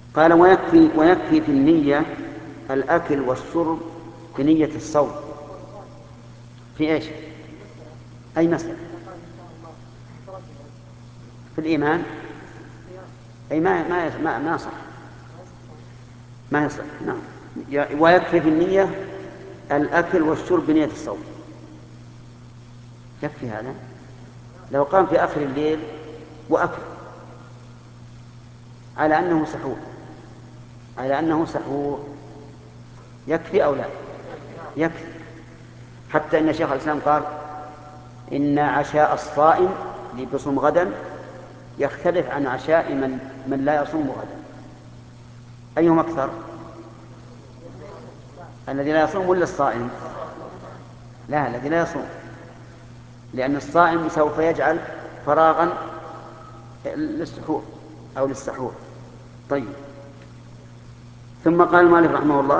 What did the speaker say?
قال ويكفي في النية الأكل والشرب بنية الصوم. في إيش؟ أي مسألة؟ في الإيمان. أي ما صح، ما يصح. نعم. ويكفي في النية الأكل والشرب بنية الصوم، يكفي هذا. لو قام في آخر الليل وأكل على أنه سحور يكفي أو لا؟ يكفي. حتى إن شيخ الإسلام قال إن عشاء الصائم اللي بيصوم غدا يختلف عن عشاء من لا يصوم غدا. أيهم أكثر؟ الذي لا يصوم ولا الصائم؟ لا، الذي لا يصوم، لأن الصائم سوف يجعل فراغا للسحور أو للسحور. طيب. ثم قال المؤلف رحمه الله